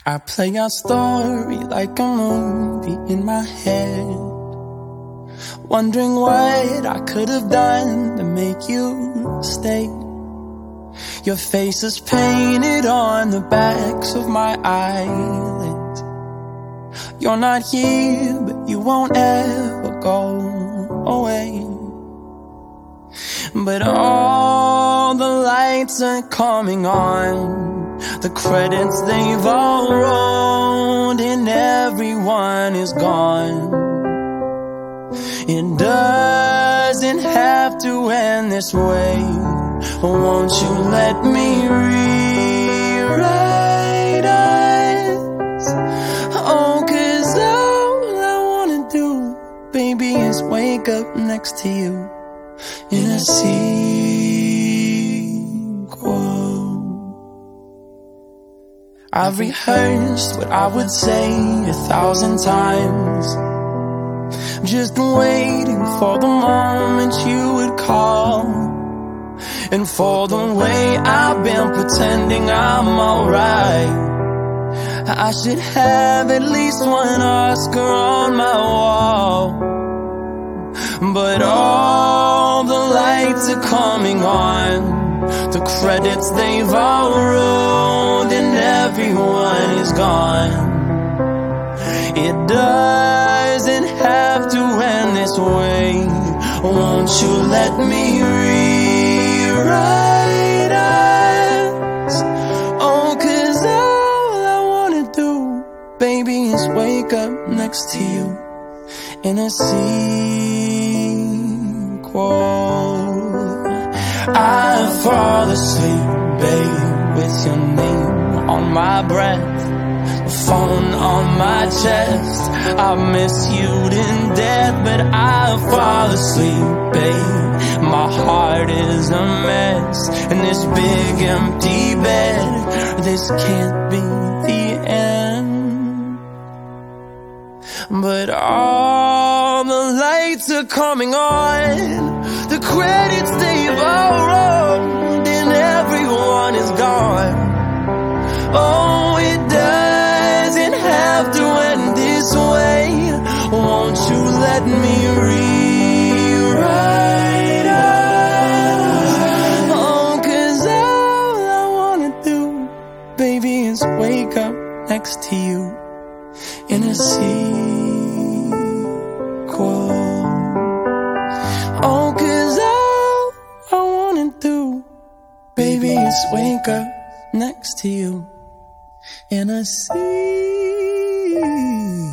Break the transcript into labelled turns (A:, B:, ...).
A: I play our story like a movie in my head, wondering what I could have done to make you stay. Your face is painted on the backs of my eyelids. You're not here, but you won't ever go away. But all the lights are coming on, the credits they've all rolled, and everyone is gone. It doesn't have to end this way. Won't you let me rewrite us? Oh, 'cause all I wanna do, baby, is wake up next to you in a sequel. I've rehearsed what I would say 1,000 times, just waiting for the moment you would call, and for the way I've been pretending I'm alright. I should have at least one Oscar on my wall. But all the lights are coming on, the credits they've all rolled, and everyone is gone. It doesn't have to end this way. Won't you let me rewrite us? Oh, 'cause all I wanna do, baby, is wake up next to you in a sequel. I fall asleep, babe, with your name on my breath, the phone on my chest. I miss you to death, but I fall asleep, babe. My heart is a mess in this big empty bed. This can't be the end. But all the lights are coming on, the credits they've all rolled, and everyone is gone. Oh, it doesn't have to end this way. Won't you let me rewrite us? Oh, 'cause all I wanna do, baby, is wake up next to you in a sequel. Oh, 'cause all I wanna do, baby, is wake up next to you in a sequel.